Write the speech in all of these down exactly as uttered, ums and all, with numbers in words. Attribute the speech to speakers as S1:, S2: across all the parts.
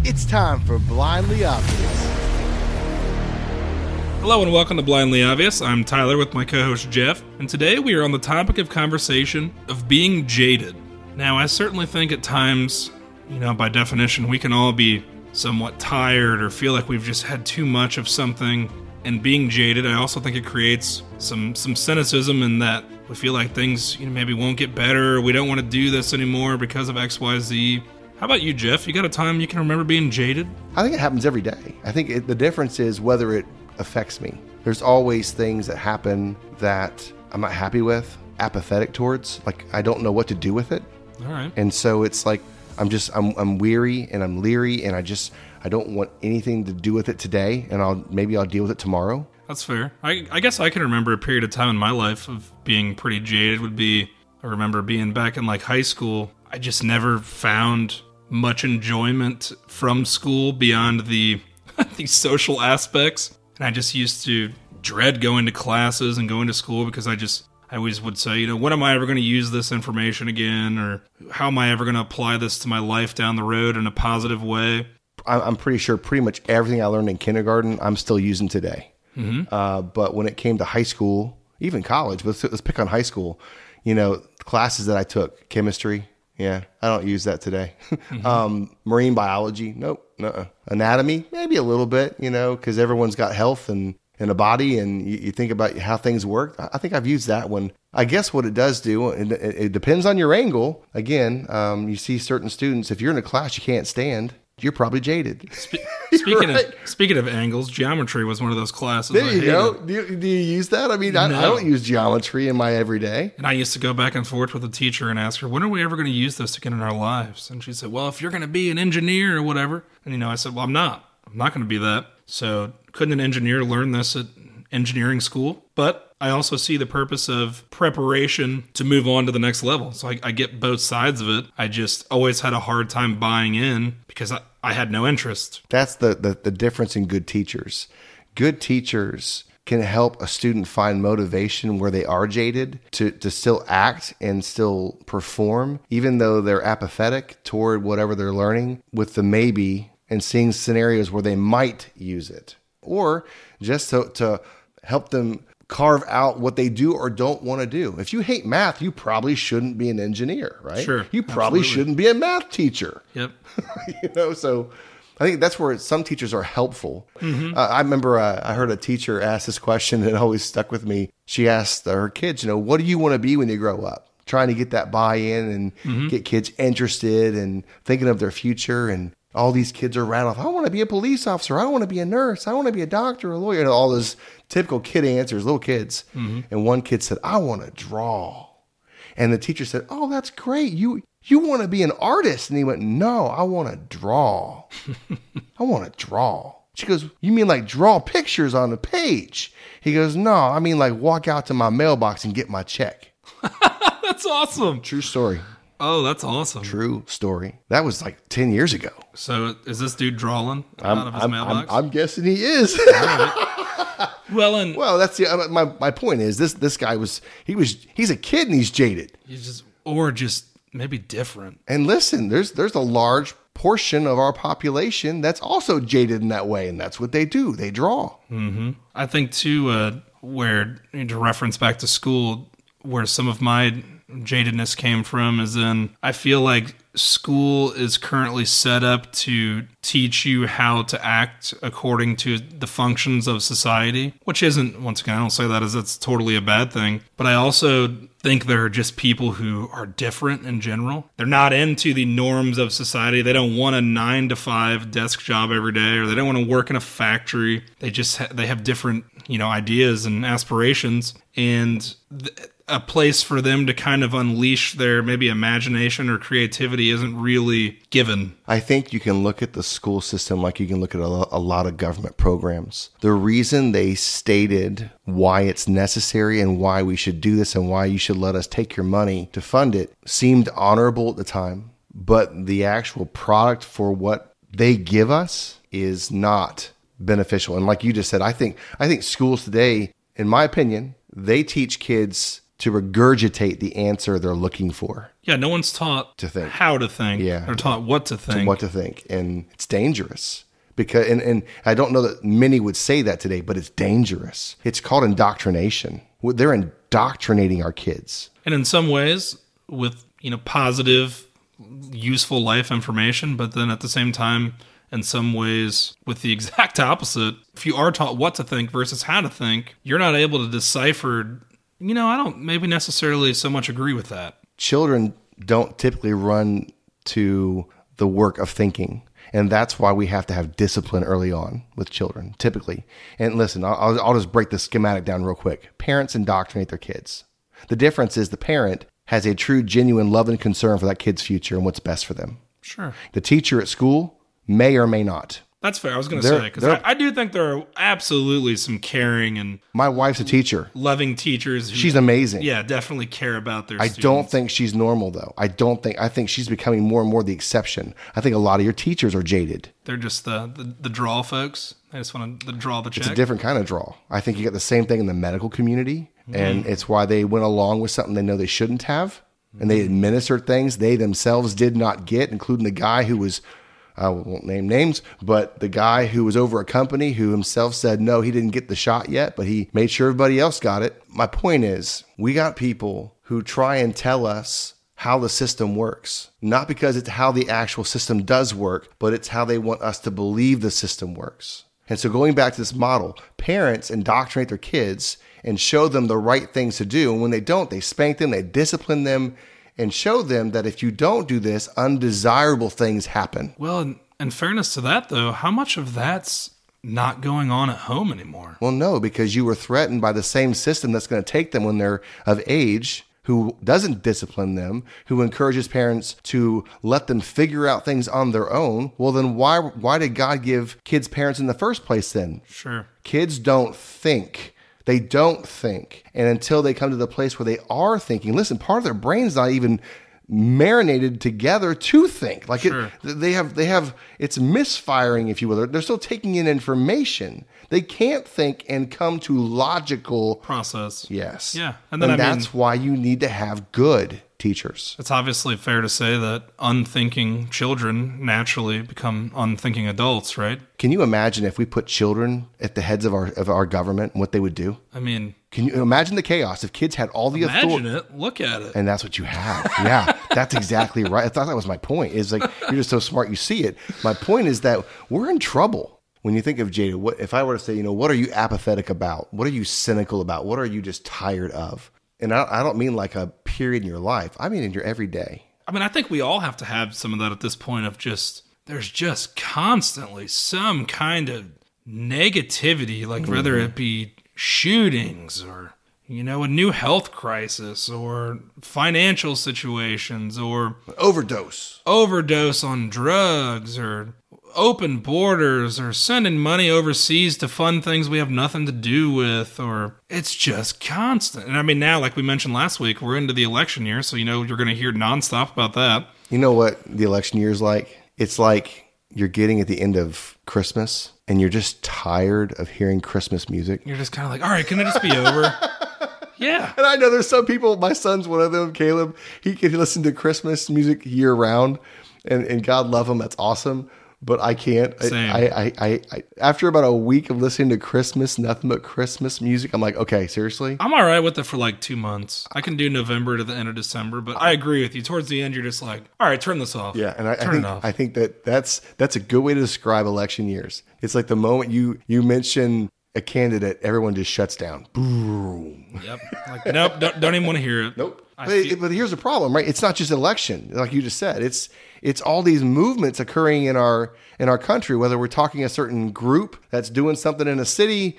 S1: It's time for Blindly Obvious.
S2: Hello and welcome to Blindly Obvious. I'm Tyler with my co-host Jeff, and today we are on the topic of conversation of being jaded. Now, I certainly think at times, you know, by definition, we can all be somewhat tired or feel like we've just had too much of something. And being jaded, I also think it creates some some cynicism in that we feel like things, you know, maybe won't get better, or we don't want to do this anymore because of X Y Z. How about you, Jeff? You got a time you can remember being jaded?
S1: I think it happens every day. I think it, the difference is whether it affects me. There's always things that happen that I'm not happy with, apathetic towards, like I don't know what to do with it.
S2: All right.
S1: And so it's like I'm just I'm I'm weary and I'm leery and I just I don't want anything to do with it today, and I'll maybe I'll deal with it tomorrow.
S2: That's fair. I, I guess I can remember a period of time in my life of being pretty jaded. Would be I remember being back in like high school. I just never found much enjoyment from school beyond the the social aspects, and I just used to dread going to classes and going to school because I just I always would say, you know, when am I ever going to use this information again, or how am I ever going to apply this to my life down the road in a positive way?
S1: I'm pretty sure pretty much everything I learned in kindergarten I'm still using today. Mm-hmm. Uh, but when it came to high school, even college, but let's, let's pick on high school, you know, classes that I took, chemistry. Yeah, I don't use that today. Mm-hmm. um, marine biology, nope. Nuh-uh. Anatomy, maybe a little bit, you know, because everyone's got health and, and a body, and you, you think about how things work. I think I've used that one. I guess what it does do, it, it, it depends on your angle. Again, um, you see certain students, if you're in a class you can't stand, you're probably jaded.
S2: Spe- speaking right. of speaking of angles, geometry was one of those classes.
S1: There
S2: I
S1: you
S2: hated.
S1: go. Do you, do you use that? I mean, I,
S2: no.
S1: I don't use geometry in my everyday.
S2: And I used to go back and forth with the teacher and ask her, when are we ever going to use this again in our lives? And she said, well, if you're going to be an engineer or whatever. And, you know, I said, well, I'm not. I'm not going to be that. So couldn't an engineer learn this at engineering school? But I also see the purpose of preparation to move on to the next level. So I, I get both sides of it. I just always had a hard time buying in because I, I had no interest.
S1: That's the, the, the difference in good teachers. Good teachers can help a student find motivation where they are jaded to, to still act and still perform, even though they're apathetic toward whatever they're learning, with the maybe and seeing scenarios where they might use it. Or just to, to help them carve out what they do or don't want to do. If you hate math, you probably shouldn't be an engineer, right?
S2: Sure.
S1: You probably
S2: absolutely.
S1: shouldn't be a math teacher.
S2: Yep.
S1: You know, so I think that's where some teachers are helpful.
S2: Mm-hmm.
S1: Uh, I remember uh, I heard a teacher ask this question that always stuck with me. She asked her kids, you know, what do you want to be when you grow up? Trying to get that buy-in and mm-hmm. get kids interested and thinking of their future. And all these kids are rattling off, I want to be a police officer. I want to be a nurse. I want to be a doctor, a lawyer. And all those typical kid answers, little kids. Mm-hmm. And one kid said, I want to draw. And the teacher said, oh, that's great. You you want to be an artist? And he went, no, I want to draw. I want to draw. She goes, you mean like draw pictures on the page? He goes, no, I mean like walk out to my mailbox and get my check.
S2: That's awesome.
S1: True story.
S2: Oh, that's awesome.
S1: True story. That was like ten years ago.
S2: So is this dude drawing
S1: I'm,
S2: out of his
S1: I'm,
S2: mailbox?
S1: I'm, I'm guessing he is.
S2: Well, and
S1: well, that's the my my point is this this guy was he was he's a kid and he's jaded.
S2: He's just or just maybe different.
S1: And listen, there's there's a large portion of our population that's also jaded in that way, and that's what they do. They draw.
S2: Mm-hmm. I think too, uh, where to reference back to school, where some of my jadedness came from is in I feel like school is currently set up to teach you how to act according to the functions of society, which isn't, once again, I don't say that as it's totally a bad thing, but I also think there are just people who are different in general. They're not into the norms of society. They don't want a nine to five desk job every day, or they don't want to work in a factory. They just ha- they have different, you know, ideas and aspirations, and th- a place for them to kind of unleash their maybe imagination or creativity isn't really given.
S1: I think you can look at the school system like you can look at a, a lot of government programs. The reason they stated why it's necessary and why we should do this and why you should let us take your money to fund it seemed honorable at the time, but the actual product for what they give us is not beneficial. And like you just said, I think I think schools today, in my opinion, they teach kids to regurgitate the answer they're looking for.
S2: Yeah, no one's taught
S1: To think.
S2: how to think.
S1: Yeah.
S2: They're taught what to think.
S1: What to think. And it's dangerous. Because and, and I don't know that many would say that today, but it's dangerous. It's called indoctrination. They're indoctrinating our kids.
S2: And in some ways, with, you know, positive, useful life information, but then at the same time, in some ways, with the exact opposite. If you are taught what to think versus how to think, you're not able to decipher. You know, I don't maybe necessarily so much agree with that.
S1: Children don't typically run to the work of thinking. And that's why we have to have discipline early on with children, typically. And listen, I'll, I'll just break the schematic down real quick. Parents indoctrinate their kids. The difference is the parent has a true, genuine love and concern for that kid's future and what's best for them.
S2: Sure.
S1: The teacher at school may or may not.
S2: That's fair. I was going to
S1: They're-
S2: say, because
S1: they're-
S2: I, I do think there are absolutely some caring and
S1: My wife's a teacher.
S2: loving teachers who,
S1: She's amazing.
S2: yeah, definitely care about their
S1: I
S2: students.
S1: don't think she's normal, though. I don't think, I think she's becoming more and more the exception. I think a lot of your teachers are jaded.
S2: They're just the, the, the draw folks. They just want to draw the check.
S1: It's a different kind of draw. I think you get the same thing in the medical community, and it's why they went along with something they know they shouldn't have, and they administered things they themselves did not get, including the guy who was, I won't name names, but the guy who was over a company who himself said, no, he didn't get the shot yet, but he made sure everybody else got it. My point is, we got people who try and tell us how the system works, not because it's how the actual system does work, but it's how they want us to believe the system works. And so going back to this model, parents indoctrinate their kids and show them the right things to do. And when they don't, they spank them, they discipline them, and show them that if you don't do this, undesirable things happen.
S2: Well, in, in fairness to that, though, how much of that's not going on at home anymore?
S1: Well, no, because you were threatened by the same system that's going to take them when they're of age, who doesn't discipline them, who encourages parents to let them figure out things on their own. Well, then why why did God give kids parents in the first place then?
S2: Sure.
S1: Kids don't think. They don't think. And until they come to the place where they are thinking, listen, part of their brain's not even marinated together to think. Like
S2: Sure.
S1: it, they have, they have, it's misfiring, if you will. They're, they're still taking in information. They can't think and come to logical
S2: Process.
S1: yes.
S2: Yeah.
S1: And,
S2: And then, I
S1: that's
S2: mean-
S1: why you need to have good teachers.
S2: It's obviously fair to say that unthinking children naturally become unthinking adults, right?
S1: Can you imagine if we put children at the heads of our of our government and what they would do?
S2: I mean,
S1: Can you imagine the chaos if kids had all the
S2: imagine
S1: authority?
S2: it. Look at it.
S1: And that's what you have. Yeah, that's exactly right. I thought that was my point. It's like, you're just so smart, you see it. My point is that we're in trouble. When you think of Jada, what if I were to say, you know, what are you apathetic about? What are you cynical about? What are you just tired of? And I, I don't mean like a period in your life. I mean in your everyday.
S2: I mean, I think we all have to have some of that at this point of just, there's just constantly some kind of negativity, like
S1: Mm-hmm.
S2: whether it be shootings or, you know, a new health crisis or financial situations or
S1: Overdose.
S2: overdose on drugs or open borders or sending money overseas to fund things we have nothing to do with, or it's just constant. And I mean, now, like we mentioned last week, we're into the election year, so you know you're going to hear nonstop about that.
S1: You know what the election year is like? It's like you're getting at the end of Christmas and you're just tired of hearing Christmas music.
S2: You're just kind of like, all right, can it just be over? Yeah.
S1: And I know there's some people, my son's one of them, Caleb, he can listen to Christmas music year round, and, and God love him, that's awesome. But I can't. I,
S2: Same.
S1: I, I, I, I, after about a week of listening to Christmas, nothing but Christmas music, I'm like, okay, seriously?
S2: I'm all right with it for like two months. I can do November to the end of December, but I agree with you. Towards the end, you're just like, all right, turn this off.
S1: Yeah, and I, I
S2: turn
S1: think
S2: it off.
S1: I think that that's that's a good way to describe election years. It's like the moment you you mention a candidate, everyone just shuts down. Boom.
S2: Yep. Like, nope, don't, don't even want to hear it.
S1: Nope.
S2: I
S1: But,
S2: feel-
S1: but here's the problem, right? It's not just an election, like you just said. It's it's all these movements occurring in our in our country. Whether we're talking a certain group that's doing something in a city,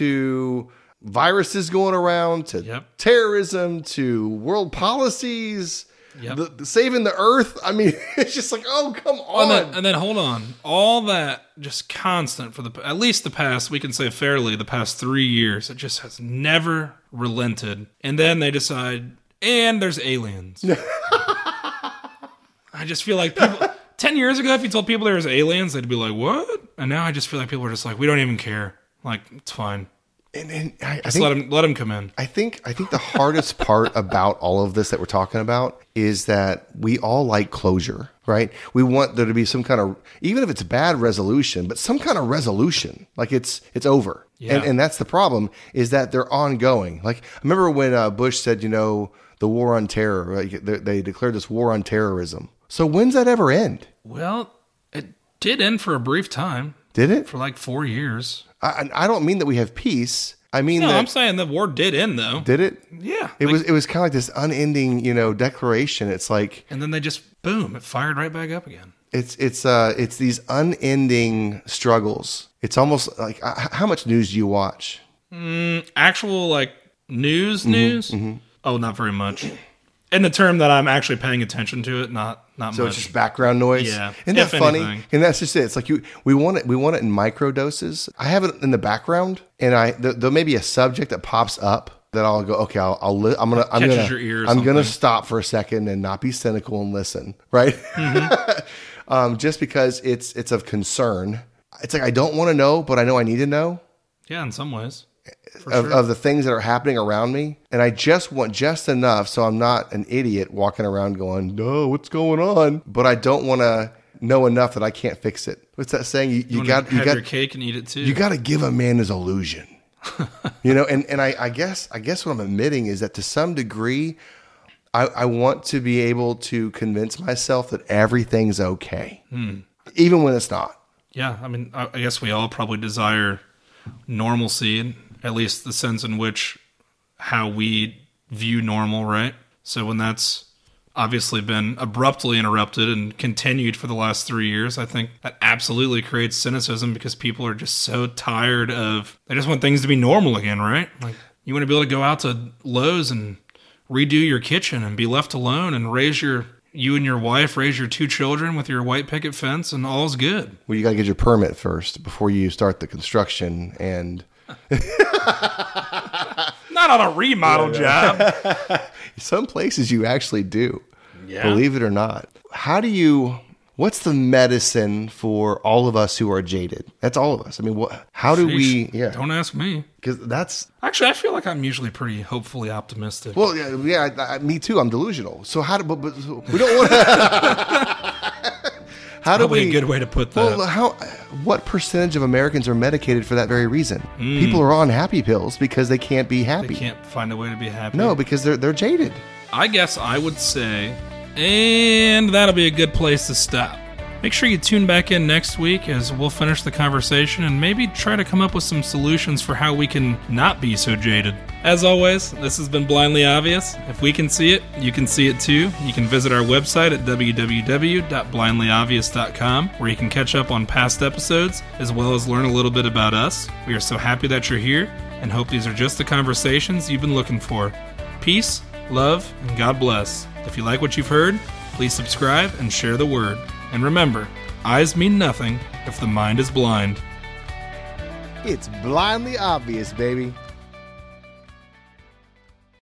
S1: to viruses going around, to
S2: Yep.
S1: terrorism, to world policies,
S2: Yep.
S1: the, the saving the earth. I mean, it's just like, oh, come on.
S2: And then, and then hold on, all that just constant for the at least the past, we can say fairly, the past three years, it just has never relented. And then they decide, and there's aliens. I just feel like people, ten years ago, if you told people there was aliens, they'd be like, what? And now I just feel like people are just like, we don't even care. Like, it's fine.
S1: And, and I, I
S2: Just
S1: think,
S2: let him let him come in.
S1: I think I think the hardest part about all of this that we're talking about is that we all like closure, right? We want there to be some kind of, even if it's bad resolution, but some kind of resolution, like it's it's over.
S2: Yeah.
S1: And and that's the problem, is that they're ongoing. Like, I remember when uh, Bush said, you know, the war on terror, right? they, they declared this war on terrorism. So when's that ever end?
S2: Well, it did end for a brief time.
S1: Did it?
S2: For like four years.
S1: I, I don't mean that we have peace. I mean
S2: No,
S1: that,
S2: I'm saying the war did end, though.
S1: did it?
S2: Yeah.
S1: It
S2: like-
S1: was it was kind of like this unending, you know, declaration. It's like
S2: And then they just, boom, it fired right back up again.
S1: it's it's uh it's these unending struggles. It's almost like, uh, how much news do you watch?
S2: Actual, like, news
S1: Mm-hmm,
S2: news? Oh, not very much. In the term that I'm actually paying attention to it, not not
S1: So
S2: much.
S1: it's just background noise.
S2: Yeah,
S1: Isn't that
S2: if
S1: funny?
S2: anything.
S1: And that's just it. It's like you we want it we want it in micro doses. I have it in the background, and I there, there may be a subject that pops up that I'll go, okay, I'll, I'll li- I'm gonna I'm
S2: Catches
S1: gonna
S2: your ear or
S1: I'm gonna
S2: something.
S1: stop for a second and not be cynical and listen, right?
S2: Mm-hmm.
S1: um, just because it's it's of concern. It's like I don't want to know, but I know I need to know.
S2: Yeah, in some ways. For
S1: Of,
S2: sure.
S1: of the things that are happening around me, and I just want just enough so I'm not an idiot walking around going, "No, what's going on?" But I don't want to know enough that I can't fix it. What's that saying? You, you
S2: wanna
S1: got you
S2: have
S1: got
S2: your cake and eat it too.
S1: you got to give a man his illusion, you know. And and I, I guess I guess what I'm admitting is that to some degree, I, I want to be able to convince myself that everything's okay,
S2: Hmm.
S1: even when it's not.
S2: Yeah, I mean, I I guess we all probably desire normalcy, at least the sense in which how we view normal, right? So when that's obviously been abruptly interrupted and continued for the last three years, I think that absolutely creates cynicism because people are just so tired of, they just want things to be normal again, right? Like, you want to be able to go out to Lowe's and redo your kitchen and be left alone and raise your, you and your wife raise your two children with your white picket fence and all's good.
S1: Well, you got to get your permit first before you start the construction, and
S2: Not on a remodel job.
S1: some places you actually do.
S2: Yeah.
S1: Believe it or not. How do you, what's the medicine for all of us who are jaded? That's all of us. I mean, what, how do we,
S2: Sheesh.
S1: yeah.
S2: Don't ask me.
S1: Because that's,
S2: Actually, I feel like I'm usually pretty hopefully optimistic.
S1: well, yeah, yeah I, I, me too. I'm delusional. So how do, but, but so we don't want to, how do
S2: Probably
S1: we,
S2: a good way to put that.
S1: well, how, what percentage of Americans are medicated for that very reason? People are on happy pills because they can't be happy.
S2: they can't find a way to be happy.
S1: No, because they're, they're jaded.
S2: I guess I would say, and that'll be a good place to stop. Make sure you tune back in next week as we'll finish the conversation and maybe try to come up with some solutions for how we can not be so jaded. As always, this has been Blindly Obvious. If we can see it, you can see it too. You can visit our website at w w w dot blindly obvious dot com, where you can catch up on past episodes as well as learn a little bit about us. We are so happy that you're here and hope these are just the conversations you've been looking for. Peace, love, and God bless. If you like what you've heard, please subscribe and share the word. And remember, eyes mean nothing if the mind is blind.
S1: It's blindly obvious, baby.